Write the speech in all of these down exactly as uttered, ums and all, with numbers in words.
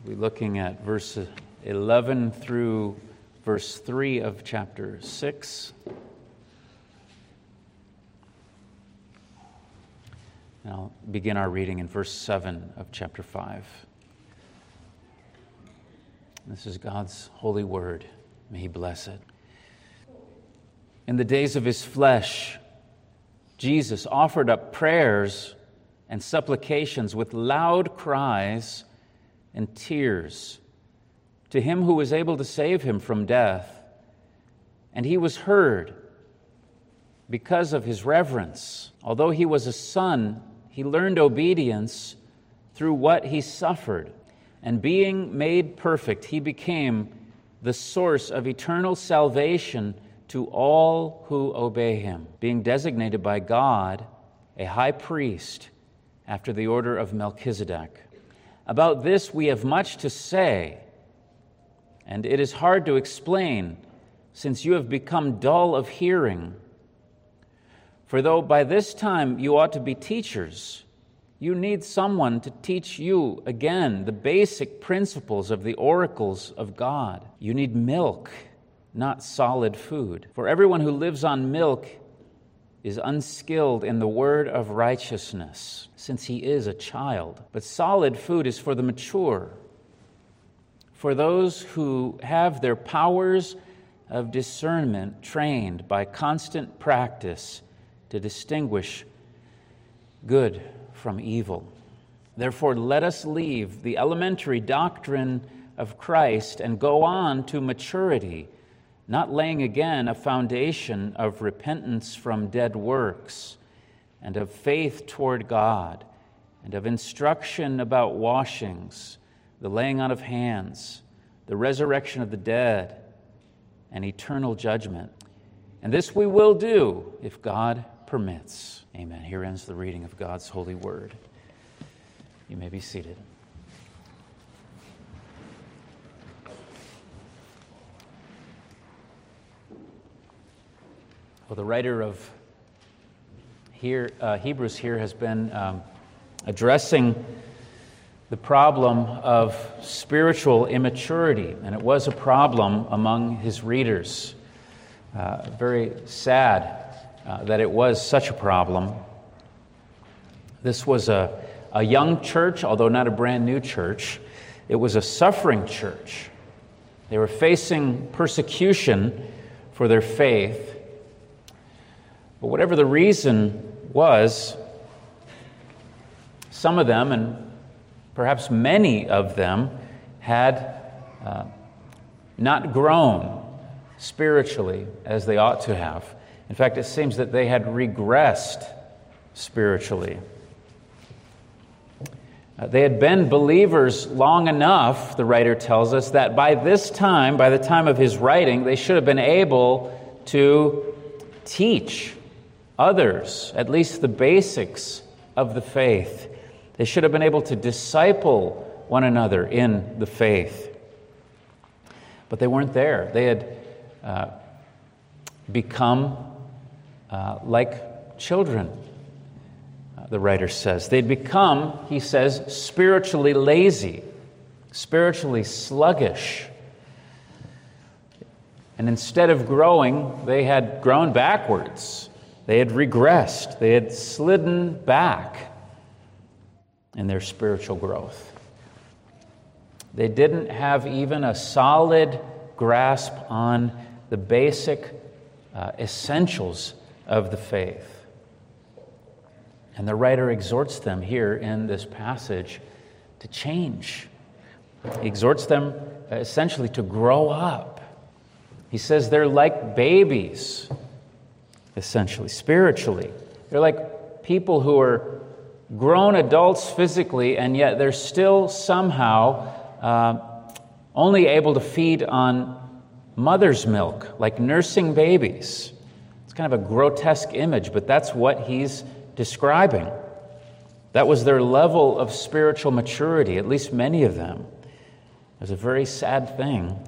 We're looking at verse eleven through verse three of chapter six. And I'll begin our reading in verse seven of chapter five. This is God's holy word. May He bless it. In the days of His flesh, Jesus offered up prayers and supplications with loud cries and tears to Him who was able to save Him from death. And He was heard because of His reverence. Although He was a son, He learned obedience through what He suffered. And being made perfect, He became the source of eternal salvation to all who obey Him, being designated by God a high priest after the order of Melchizedek. About this we have much to say, and it is hard to explain, since you have become dull of hearing. For though by this time you ought to be teachers, you need someone to teach you again the basic principles of the oracles of God. You need milk, not solid food. For everyone who lives on milk is unskilled in the word of righteousness, since he is a child. But solid food is for the mature, for those who have their powers of discernment trained by constant practice to distinguish good from evil. Therefore, let us leave the elementary doctrine of Christ and go on to maturity, not laying again a foundation of repentance from dead works, and of faith toward God, and of instruction about washings, the laying on of hands, the resurrection of the dead, and eternal judgment. And this we will do if God permits. Amen. Here ends the reading of God's holy word. You may be seated. Well, the writer of here, uh, Hebrews here has been um, addressing the problem of spiritual immaturity, and it was a problem among his readers. Uh, very sad uh, that it was such a problem. This was a, a young church, although not a brand new church. It was a suffering church. They were facing persecution for their faith. But whatever the reason was, some of them, and perhaps many of them, had uh, not grown spiritually as they ought to have. In fact, it seems that they had regressed spiritually. Uh, they had been believers long enough, the writer tells us, that by this time, by the time of his writing, they should have been able to teach others, at least the basics of the faith. They should have been able to disciple one another in the faith. But they weren't there. They had uh, become uh, like children, uh, the writer says. They'd become, he says, spiritually lazy, spiritually sluggish. And instead of growing, they had grown backwards. They had regressed. They had slidden back in their spiritual growth. They didn't have even a solid grasp on the basic uh, essentials of the faith. And the writer exhorts them here in this passage to change. He exhorts them uh, essentially to grow up. He says they're like babies, essentially, spiritually. They're like people who are grown adults physically, and yet they're still somehow uh, only able to feed on mother's milk, like nursing babies. It's kind of a grotesque image, but that's what he's describing. That was their level of spiritual maturity, at least many of them. It was a very sad thing. And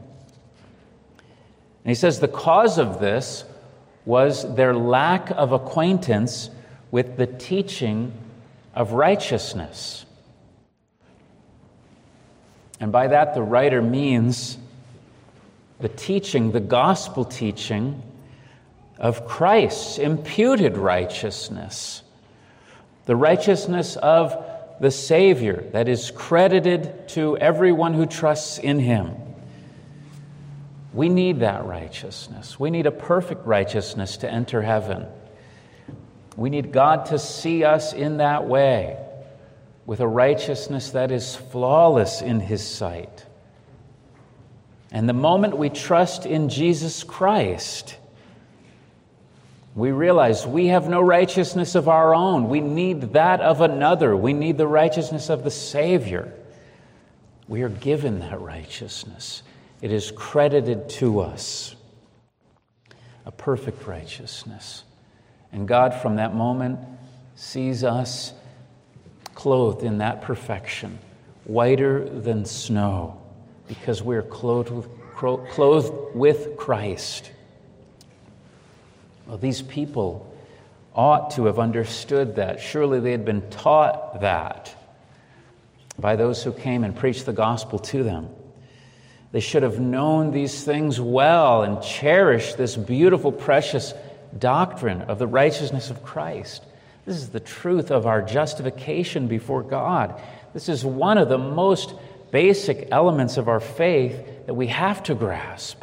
he says the cause of this was their lack of acquaintance with the teaching of righteousness. And by that, the writer means the teaching, the gospel teaching of Christ's imputed righteousness, the righteousness of the Savior that is credited to everyone who trusts in him. We need that righteousness. We need a perfect righteousness to enter heaven. We need God to see us in that way, with a righteousness that is flawless in his sight. And the moment we trust in Jesus Christ, we realize we have no righteousness of our own. We need that of another. We need the righteousness of the Savior. We are given that righteousness. It is credited to us, a perfect righteousness. And God, from that moment, sees us clothed in that perfection, whiter than snow, because we are clothed with, clothed with Christ. Well, these people ought to have understood that. Surely they had been taught that by those who came and preached the gospel to them. They should have known these things well and cherished this beautiful, precious doctrine of the righteousness of Christ. This is the truth of our justification before God. This is one of the most basic elements of our faith that we have to grasp.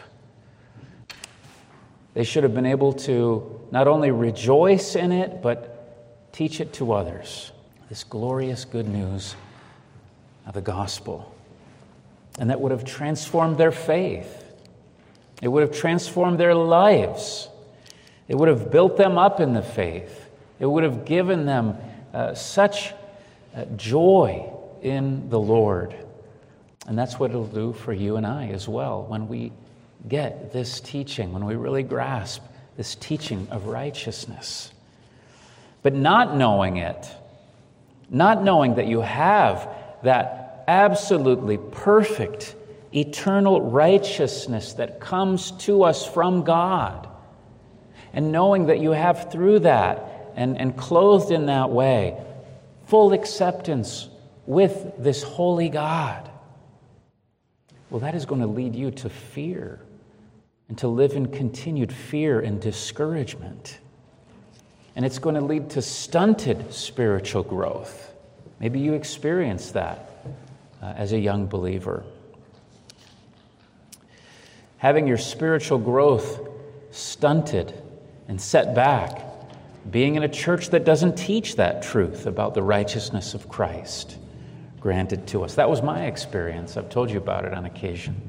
They should have been able to not only rejoice in it, but teach it to others. This glorious good news of the gospel. And that would have transformed their faith. It would have transformed their lives. It would have built them up in the faith. It would have given them uh, such uh, joy in the Lord. And that's what it'll do for you and I as well when we get this teaching, when we really grasp this teaching of righteousness. But not knowing it, not knowing that you have that absolutely perfect, eternal righteousness that comes to us from God, and knowing that you have through that and, and clothed in that way, full acceptance with this holy God, well, that is going to lead you to fear and to live in continued fear and discouragement. And it's going to lead to stunted spiritual growth. Maybe you experienced that uh, as a young believer. Having your spiritual growth stunted and set back, being in a church that doesn't teach that truth about the righteousness of Christ granted to us. That was my experience. I've told you about it on occasion.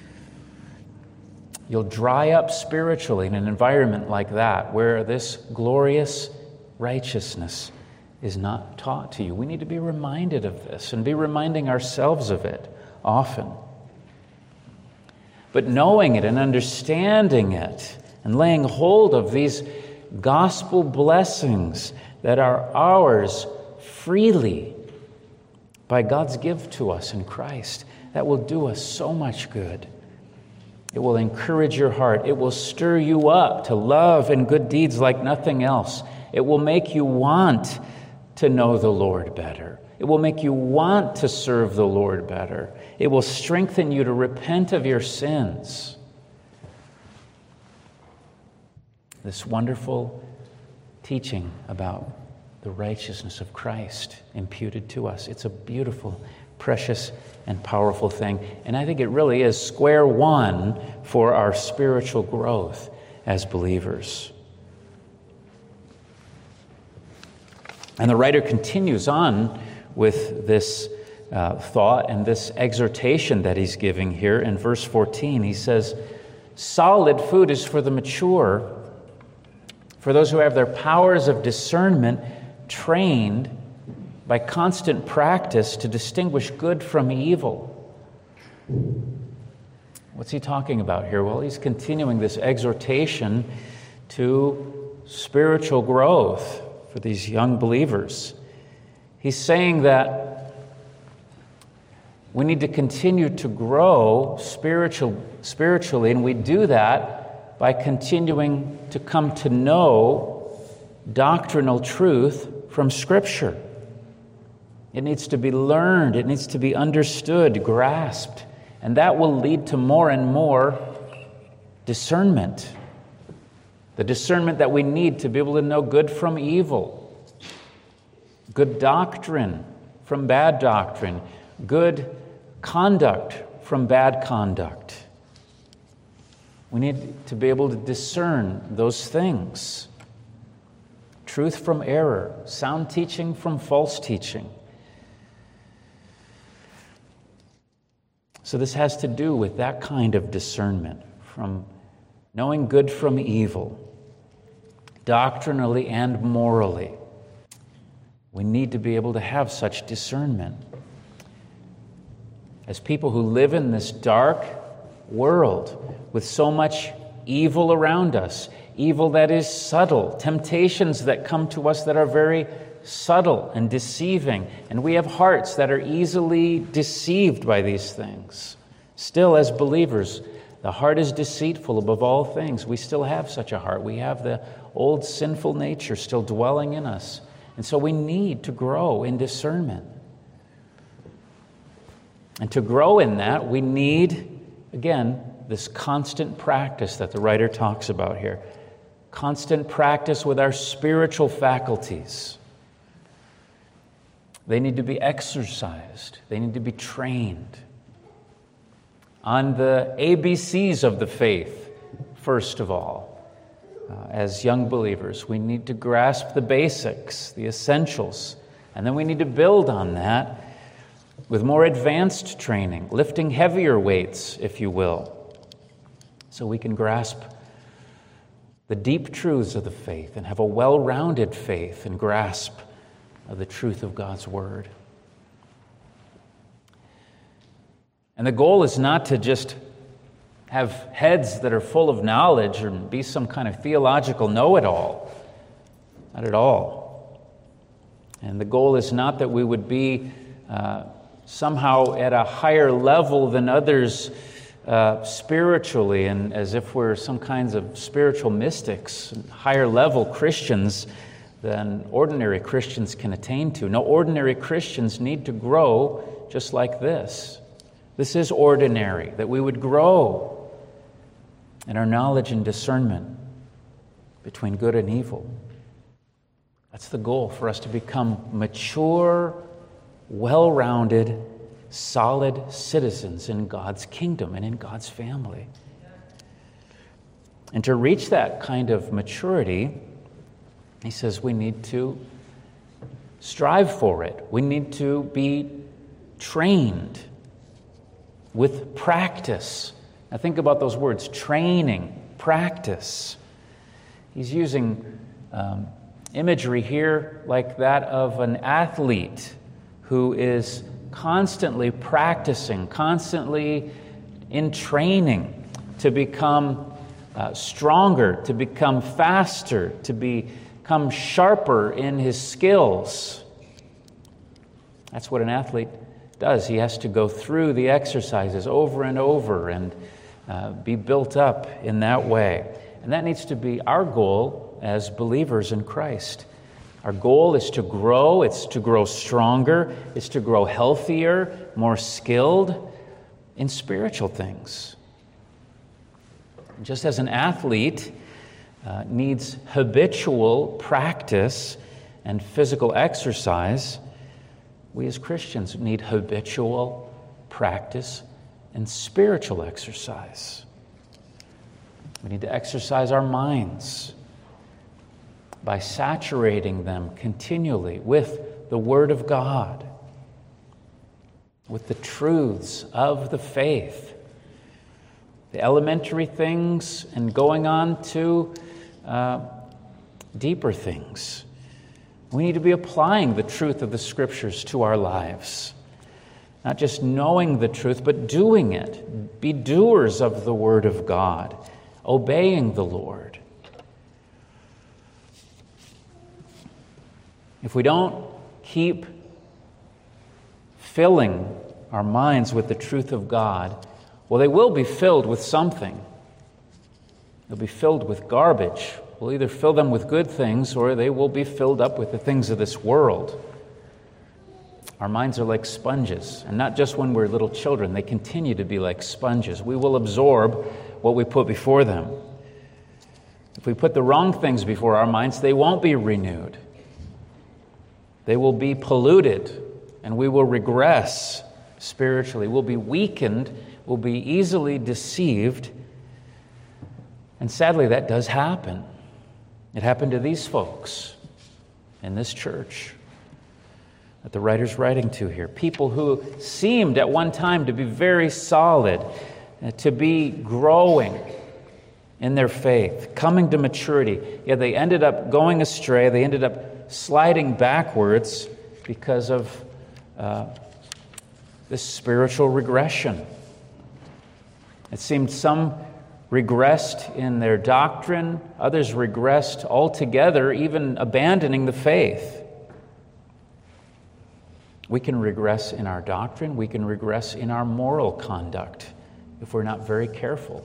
You'll dry up spiritually in an environment like that where this glorious righteousness is not taught to you. We need to be reminded of this and be reminding ourselves of it often. But knowing it and understanding it and laying hold of these gospel blessings that are ours freely by God's gift to us in Christ, that will do us so much good. It will encourage your heart. It will stir you up to love and good deeds like nothing else. It will make you want to know the Lord better. It will make you want to serve the Lord better. It will strengthen you to repent of your sins. This wonderful teaching about the righteousness of Christ imputed to us. It's a beautiful, precious, and powerful thing. And I think it really is square one for our spiritual growth as believers. And the writer continues on with this uh, thought and this exhortation that he's giving here in verse fourteen. He says, solid food is for the mature, for those who have their powers of discernment trained by constant practice to distinguish good from evil. What's he talking about here? Well, he's continuing this exhortation to spiritual growth for these young believers. He's saying that we need to continue to grow spiritual, spiritually, and we do that by continuing to come to know doctrinal truth from Scripture. It needs to be learned. It needs to be understood, grasped. And that will lead to more and more discernment. The discernment that we need to be able to know good from evil, good doctrine from bad doctrine, good conduct from bad conduct. We need to be able to discern those things. Truth from error, sound teaching from false teaching. So this has to do with that kind of discernment, from knowing good from evil, doctrinally and morally. We need to be able to have such discernment. As people who live in this dark world with so much evil around us, evil that is subtle, temptations that come to us that are very subtle and deceiving, and we have hearts that are easily deceived by these things. Still, as believers, the heart is deceitful above all things. We still have such a heart. We have the old sinful nature still dwelling in us. And so we need to grow in discernment. And to grow in that, we need, again, this constant practice that the writer talks about here. Constant practice with our spiritual faculties. They need to be exercised. They need to be trained on the A B Cs of the faith, first of all. Uh, as young believers, we need to grasp the basics, the essentials, and then we need to build on that with more advanced training, lifting heavier weights, if you will, so we can grasp the deep truths of the faith and have a well-rounded faith and grasp of the truth of God's Word. And the goal is not to just have heads that are full of knowledge or be some kind of theological know-it-all. Not at all. And the goal is not that we would be uh, somehow at a higher level than others uh, spiritually, and as if we're some kinds of spiritual mystics, higher level Christians than ordinary Christians can attain to. No, ordinary Christians need to grow just like this. This is ordinary, that we would grow in our knowledge and discernment between good and evil. That's the goal, for us to become mature, well-rounded, solid citizens in God's kingdom and in God's family. And to reach that kind of maturity, he says we need to strive for it. We need to be trained with practice. Now think about those words, training, practice. He's using um, imagery here like that of an athlete who is constantly practicing, constantly in training to become uh, stronger, to become faster, to become sharper in his skills. That's what an athlete does. He has to go through the exercises over and over and uh, be built up in that way. And that needs to be our goal as believers in Christ. Our goal is to grow, it's to grow stronger, it's to grow healthier, more skilled in spiritual things. Just as an athlete uh, needs habitual practice and physical exercise, we as Christians need habitual practice and spiritual exercise. We need to exercise our minds by saturating them continually with the Word of God, with the truths of the faith, the elementary things, and going on to uh, deeper things. We need to be applying the truth of the Scriptures to our lives. Not just knowing the truth, but doing it. Be doers of the Word of God, obeying the Lord. If we don't keep filling our minds with the truth of God, well, they will be filled with something. They'll be filled with garbage. We'll either fill them with good things or they will be filled up with the things of this world. Our minds are like sponges, and not just when we're little children. They continue to be like sponges. We will absorb what we put before them. If we put the wrong things before our minds, they won't be renewed. They will be polluted, and we will regress spiritually. We'll be weakened, we'll be easily deceived, and sadly that does happen. It happened to these folks in this church that the writer's writing to here. People who seemed at one time to be very solid, to be growing in their faith, coming to maturity. Yet they ended up going astray. They ended up sliding backwards because of uh, this spiritual regression. It seemed some regressed in their doctrine, others regressed altogether, even abandoning the faith. We can regress in our doctrine, we can regress in our moral conduct if we're not very careful.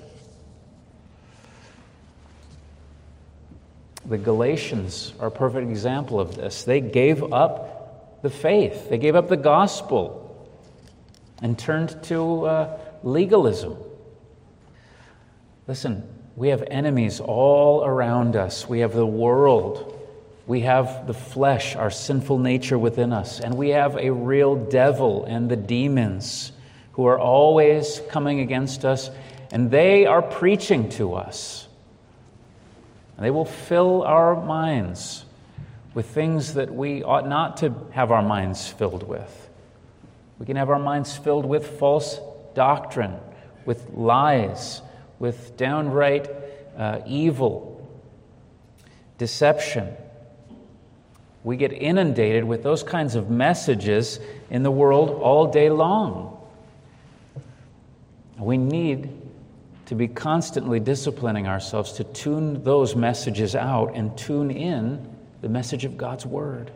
The Galatians are a perfect example of this. They gave up the faith, they gave up the gospel and turned to uh, legalism. Listen, we have enemies all around us. We have the world. We have the flesh, our sinful nature within us. And we have a real devil and the demons who are always coming against us. And they are preaching to us. And they will fill our minds with things that we ought not to have our minds filled with. We can have our minds filled with false doctrine, with lies, with downright uh, evil, deception. We get inundated with those kinds of messages in the world all day long. We need to be constantly disciplining ourselves to tune those messages out and tune in the message of God's Word.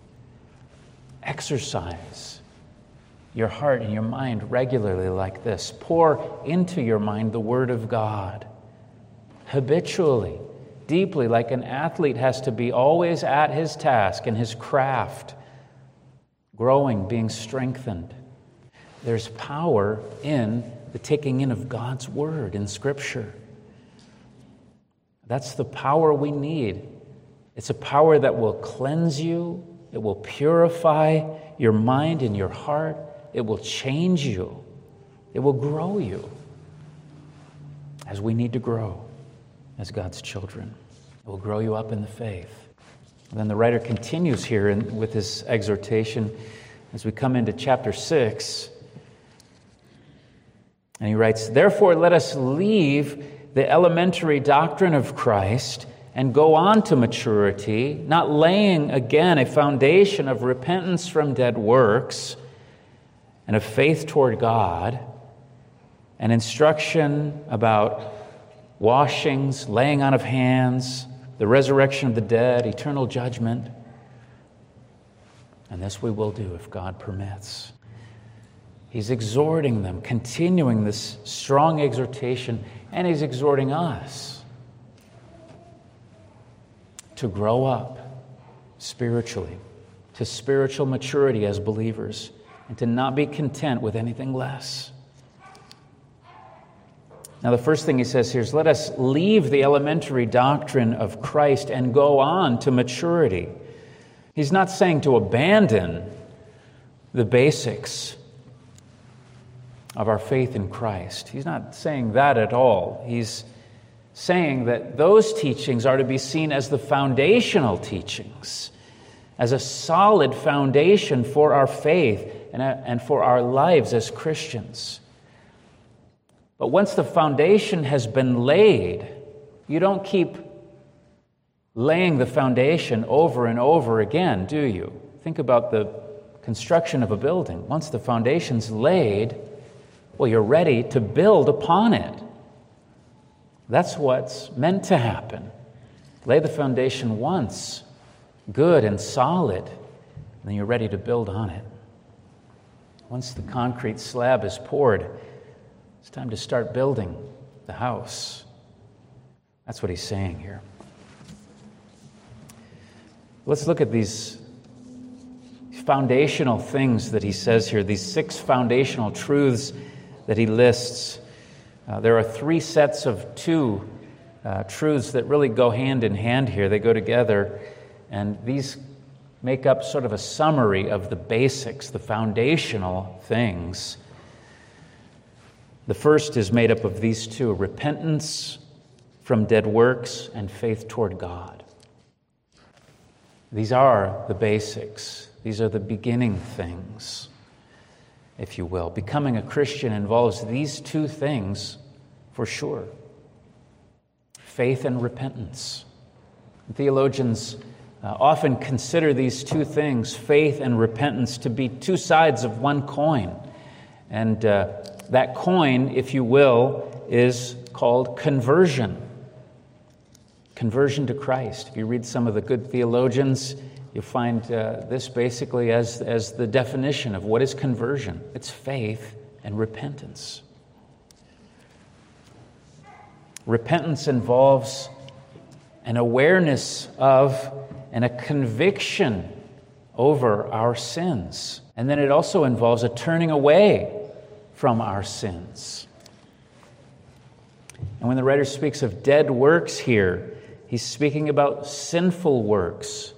Exercise your heart and your mind regularly like this. Pour into your mind the Word of God habitually, deeply, like an athlete has to be always at his task and his craft, growing, being strengthened. There's power in the taking in of God's Word in Scripture. That's the power we need. It's a power that will cleanse you. It will purify your mind and your heart. It will change you. It will grow you as we need to grow as God's children. It will grow you up in the faith. And then the writer continues here in, with his exhortation as we come into chapter six. And he writes, "Therefore let us leave the elementary doctrine of Christ and go on to maturity, not laying again a foundation of repentance from dead works and of faith toward God, and instruction about washings, laying on of hands, the resurrection of the dead, eternal judgment. And this we will do if God permits." He's exhorting them, continuing this strong exhortation, and he's exhorting us to grow up spiritually, to spiritual maturity as believers, and to not be content with anything less. Now, the first thing he says here is, let us leave the elementary doctrine of Christ and go on to maturity. He's not saying to abandon the basics of our faith in Christ. He's not saying that at all. He's saying that those teachings are to be seen as the foundational teachings, as a solid foundation for our faith and, and for our lives as Christians. But once the foundation has been laid, you don't keep laying the foundation over and over again, do you? Think about the construction of a building. Once the foundation's laid, well, you're ready to build upon it. That's what's meant to happen. Lay the foundation once, good and solid, and then you're ready to build on it. Once the concrete slab is poured, it's time to start building the house. That's what he's saying here. Let's look at these foundational things that he says here, these six foundational truths that he lists. Uh, there are three sets of two uh, truths that really go hand in hand here. They go together, and these make up sort of a summary of the basics, the foundational things. The first is made up of these two: repentance from dead works and faith toward God. These are the basics. These are the beginning things, if you will. Becoming a Christian involves these two things for sure: faith and repentance. Theologians uh, often consider these two things, faith and repentance, to be two sides of one coin. And uh, that coin, if you will, is called conversion. Conversion to Christ. If you read some of the good theologians, you'll find uh, this basically as, as the definition of what is conversion. It's faith and repentance. Repentance involves an awareness of and a conviction over our sins. And then it also involves a turning away from our sins. And when the writer speaks of dead works here, he's speaking about sinful works,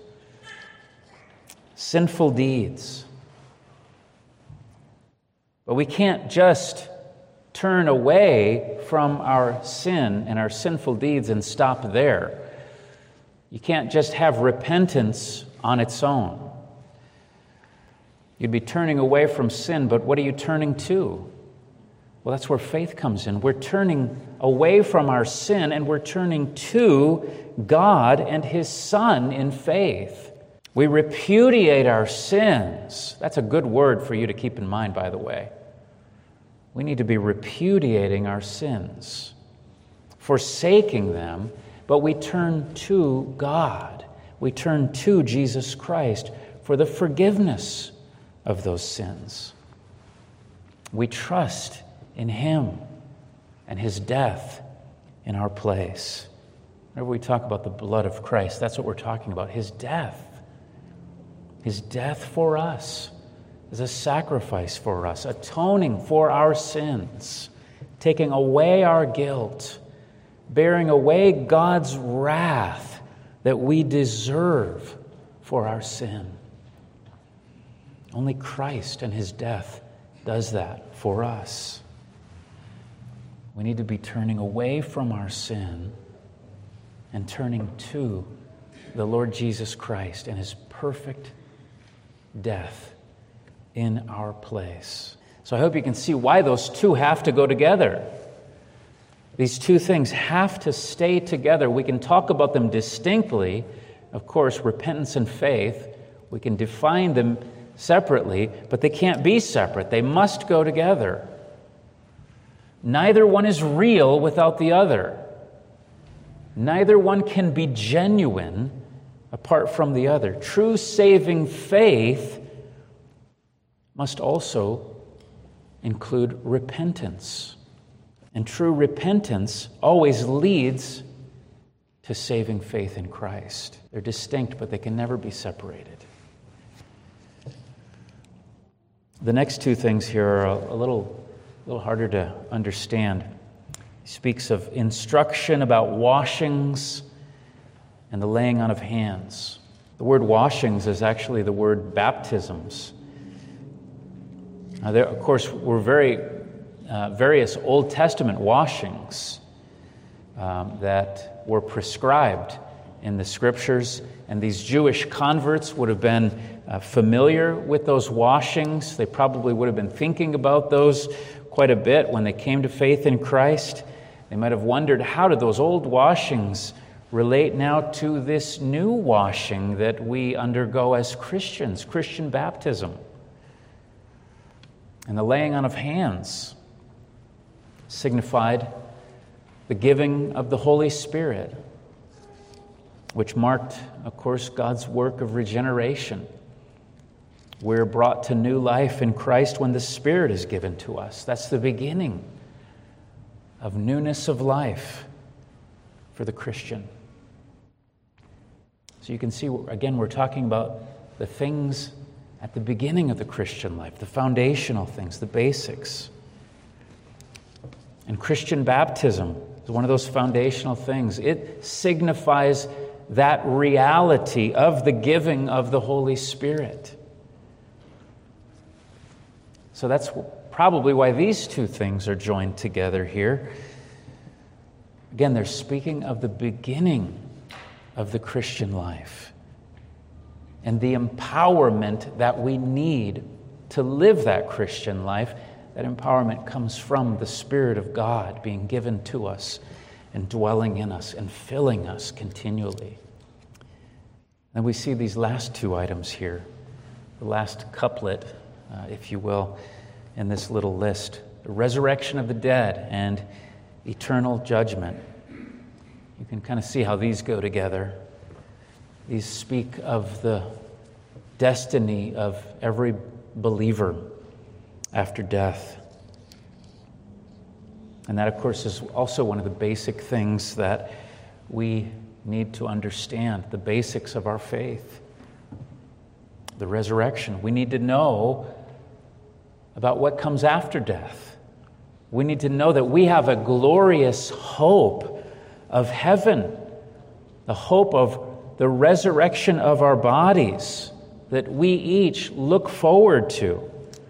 sinful deeds. But we can't just turn away from our sin and our sinful deeds and stop there. You can't just have repentance on its own. You'd be turning away from sin, but what are you turning to? Well, that's where faith comes in. We're turning away from our sin and we're turning to God and His Son in faith. We repudiate our sins. That's a good word for you to keep in mind, by the way. We need to be repudiating our sins, forsaking them, but we turn to God. We turn to Jesus Christ for the forgiveness of those sins. We trust in Him and His death in our place. Whenever we talk about the blood of Christ, that's what we're talking about, His death. His death for us is a sacrifice for us, atoning for our sins, taking away our guilt, bearing away God's wrath that we deserve for our sin. Only Christ and His death does that for us. We need to be turning away from our sin and turning to the Lord Jesus Christ and His perfect death in our place. So I hope you can see why those two have to go together. These two things have to stay together. We can talk about them distinctly. Of course, repentance and faith, we can define them separately, but they can't be separate. They must go together. Neither one is real without the other. Neither one can be genuine apart from the other. True saving faith must also include repentance. And true repentance always leads to saving faith in Christ. They're distinct, but they can never be separated. The next two things here are a little, a little harder to understand. He speaks of instruction about washings and the laying on of hands. The word washings is actually the word baptisms. Now, there, of course, were very uh, various Old Testament washings um, that were prescribed in the Scriptures, and these Jewish converts would have been uh, familiar with those washings. They probably would have been thinking about those quite a bit when they came to faith in Christ. They might have wondered, how did those old washings relate now to this new washing that we undergo as Christians, Christian baptism? And the laying on of hands signified the giving of the Holy Spirit, which marked, of course, God's work of regeneration. We're brought to new life in Christ when the Spirit is given to us. That's the beginning of newness of life for the Christian. So you can see, again, we're talking about the things at the beginning of the Christian life, the foundational things, the basics. And Christian baptism is one of those foundational things. It signifies that reality of the giving of the Holy Spirit. So that's probably why these two things are joined together here. Again, they're speaking of the beginning of the Christian life and the empowerment that we need to live that Christian life. That empowerment comes from the Spirit of God being given to us and dwelling in us and filling us continually. And we see these last two items here, the last couplet, uh, if you will, in this little list: the resurrection of the dead and eternal judgment. You can kind of see how these go together. These speak of the destiny of every believer after death. And that, of course, is also one of the basic things that we need to understand, the basics of our faith. The resurrection. We need to know about what comes after death. We need to know that we have a glorious hope of heaven, the hope of the resurrection of our bodies that we each look forward to.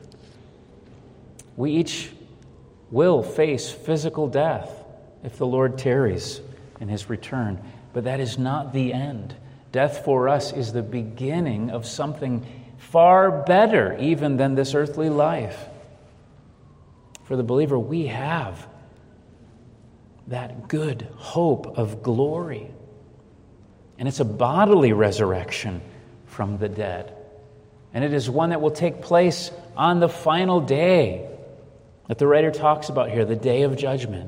We each will face physical death if the Lord tarries in His return. But that is not the end. Death for us is the beginning of something far better even than this earthly life. For the believer, we have that good hope of glory. And it's a bodily resurrection from the dead. And it is one that will take place on the final day that the writer talks about here, the day of judgment.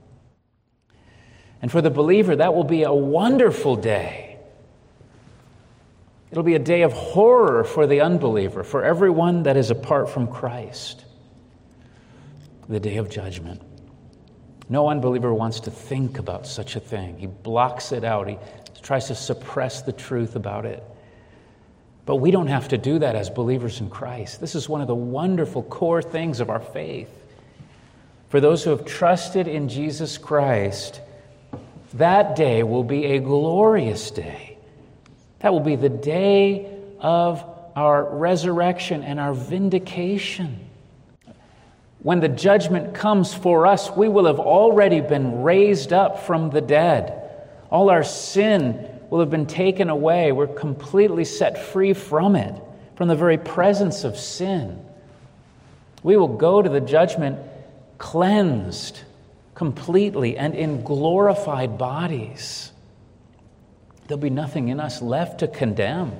And for the believer, that will be a wonderful day. It'll be a day of horror for the unbeliever, for everyone that is apart from Christ. The day of judgment. No unbeliever wants to think about such a thing. He blocks it out. He tries to suppress the truth about it. But we don't have to do that as believers in Christ. This is one of the wonderful core things of our faith. For those who have trusted in Jesus Christ, that day will be a glorious day. That will be the day of our resurrection and our vindication. When the judgment comes for us, we will have already been raised up from the dead. All our sin will have been taken away. We're completely set free from it, from the very presence of sin. We will go to the judgment cleansed completely and in glorified bodies. There'll be nothing in us left to condemn.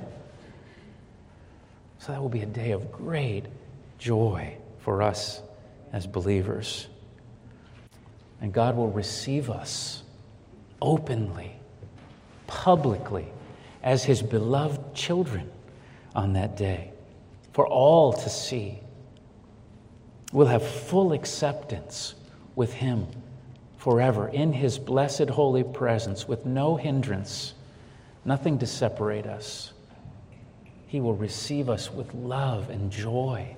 So that will be a day of great joy for us as believers. And God will receive us openly, publicly, as His beloved children on that day, for all to see. We'll have full acceptance with Him forever in His blessed holy presence with no hindrance, nothing to separate us. He will receive us with love and joy.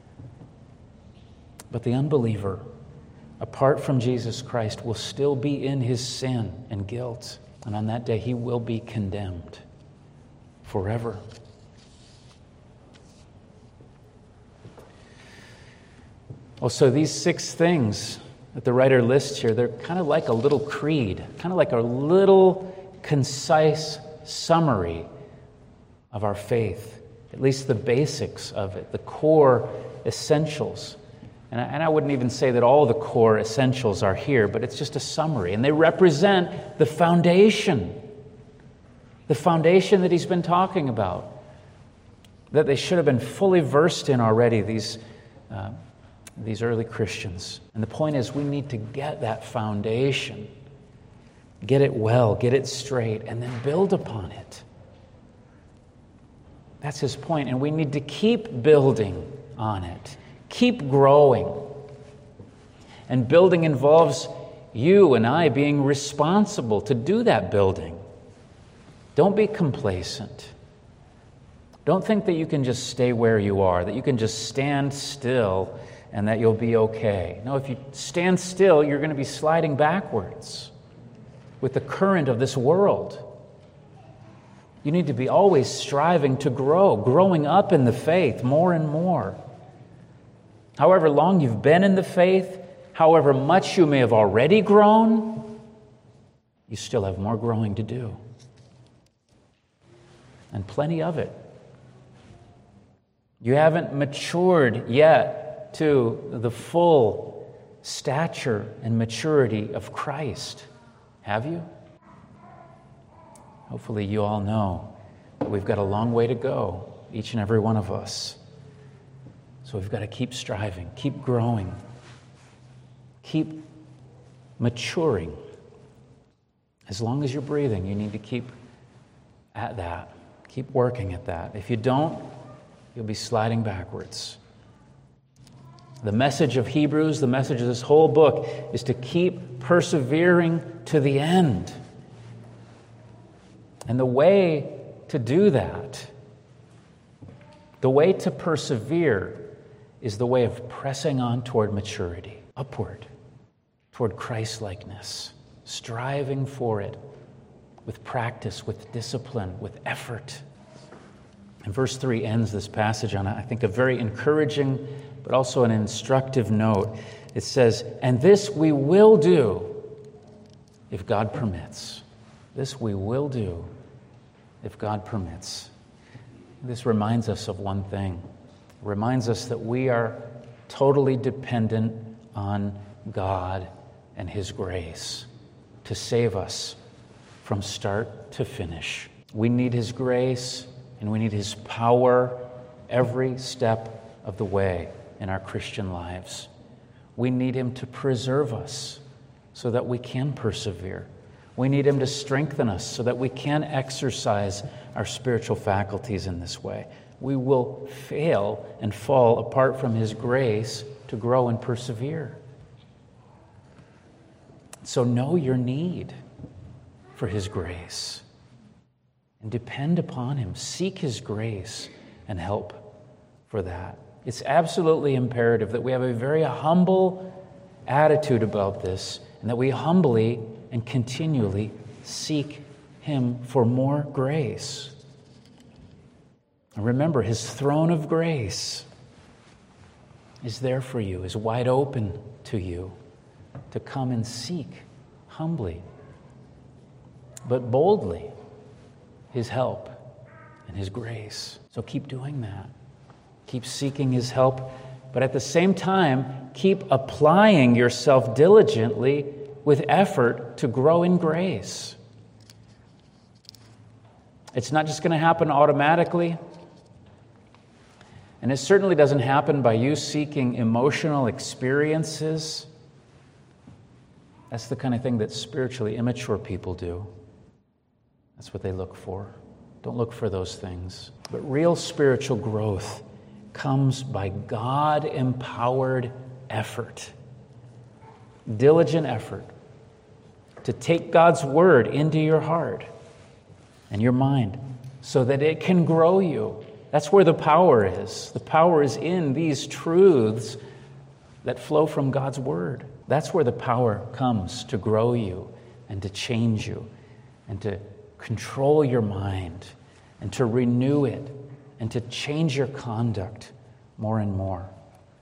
But the unbeliever, apart from Jesus Christ, will still be in his sin and guilt. And on that day, he will be condemned forever. Oh, so these six things that the writer lists here, they're kind of like a little creed, kind of like a little concise summary of our faith, at least the basics of it, the core essentials. And I, and I wouldn't even say that all the core essentials are here, but it's just a summary. And they represent the foundation, the foundation that he's been talking about, that they should have been fully versed in already, these uh, these early Christians. And the point is, we need to get that foundation, get it well, get it straight, and then build upon it. That's his point. And we need to keep building on it, keep growing. And building involves you and I being responsible to do that building. Don't be complacent. Don't think that you can just stay where you are, that you can just stand still and that you'll be okay. No, if you stand still, you're going to be sliding backwards with the current of this world. You need to be always striving to grow, growing up in the faith more and more. However long you've been in the faith, however much you may have already grown, you still have more growing to do. And plenty of it. You haven't matured yet to the full stature and maturity of Christ, have you? Hopefully you all know that we've got a long way to go, each and every one of us. So we've got to keep striving, keep growing, keep maturing. As long as you're breathing, you need to keep at that. Keep working at that. If you don't, you'll be sliding backwards. The message of Hebrews, the message of this whole book, is to keep persevering to the end. And the way to do that, the way to persevere, is the way of pressing on toward maturity, upward, toward Christ-likeness, striving for it with practice, with discipline, with effort. And verse three ends this passage on, I think, a very encouraging but also an instructive note. It says, "And this we will do if God permits." This we will do if God permits. This reminds us of one thing. It reminds us that we are totally dependent on God and His grace to save us from start to finish. We need His grace and we need His power every step of the way in our Christian lives. We need Him to preserve us so that we can persevere. We need Him to strengthen us so that we can exercise our spiritual faculties in this way. We will fail and fall apart from His grace to grow and persevere. So know your need for His grace and depend upon Him. Seek His grace and help for that. It's absolutely imperative that we have a very humble attitude about this and that we humbly and continually seek Him for more grace. And remember, His throne of grace is there for you, is wide open to you to come and seek humbly but boldly His help and His grace. So keep doing that. Keep seeking His help, but at the same time, keep applying yourself diligently with effort to grow in grace. It's not just going to happen automatically, and it certainly doesn't happen by you seeking emotional experiences. That's the kind of thing that spiritually immature people do. That's what they look for. Don't look for those things. But real spiritual growth comes by God-empowered effort, diligent effort to take God's word into your heart and your mind so that it can grow you. That's where the power is. The power is in these truths that flow from God's word. That's where the power comes to grow you and to change you and to control your mind and to renew it and to change your conduct more and more.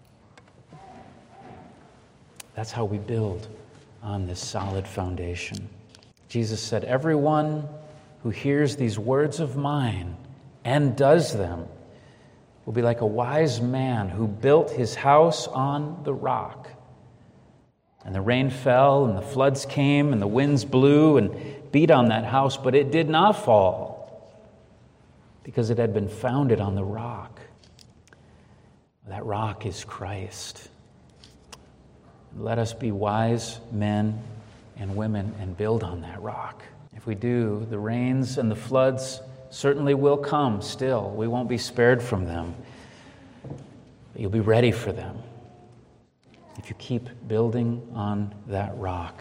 That's how we build on this solid foundation. Jesus said, "Everyone who hears these words of mine and does them will be like a wise man who built his house on the rock. And the rain fell, and the floods came, and the winds blew and beat on that house, but it did not fall, because it had been founded on the rock." That rock is Christ. Let us be wise men and women and build on that rock. If we do, the rains and the floods certainly will come still. We won't be spared from them. But you'll be ready for them if you keep building on that rock,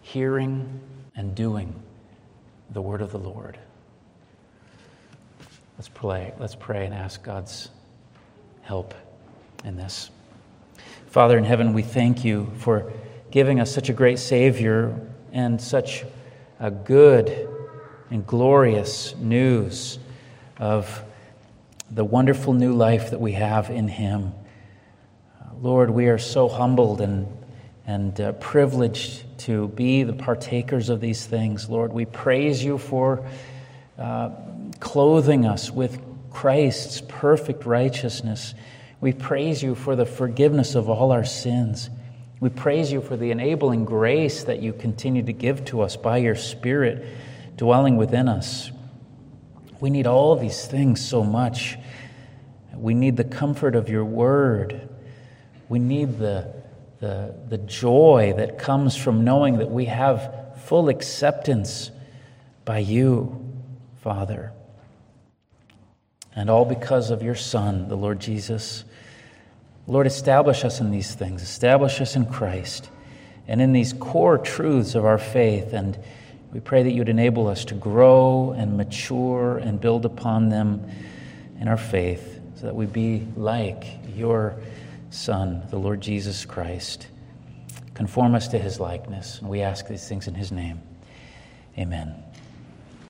hearing and doing the word of the Lord. Let's pray. Let's pray and ask God's help in this. Father in heaven, we thank you for giving us such a great Savior and such a good and glorious news of the wonderful new life that we have in Him. Lord, we are so humbled and, and uh, privileged to be the partakers of these things. Lord, we praise you for uh, clothing us with Christ's perfect righteousness. We praise you for the forgiveness of all our sins. We praise you for the enabling grace that you continue to give to us by your Spirit dwelling within us. We need all of these things so much. We need the comfort of your word. We need the, the, the joy that comes from knowing that we have full acceptance by you, Father. And all because of your Son, the Lord Jesus. Lord, establish us in these things. Establish us in Christ and in these core truths of our faith. And we pray that you'd enable us to grow and mature and build upon them in our faith so that we be like your Son, the Lord Jesus Christ. Conform us to his likeness. And we ask these things in his name. Amen.